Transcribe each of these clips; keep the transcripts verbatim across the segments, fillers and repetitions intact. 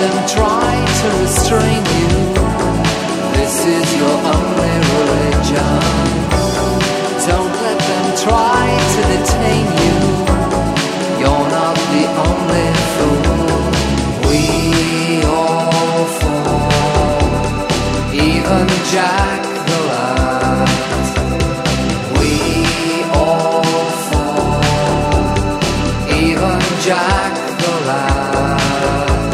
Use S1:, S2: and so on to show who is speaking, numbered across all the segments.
S1: them try to restrain you. This is your only religion. Don't let them try to detain you. You're not the only fool. We all fall, even Jack the Lad. We all fall, even Jack the Lad.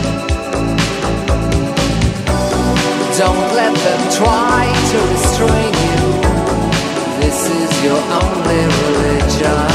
S1: Don't let them try to restrain you. This is your only religion.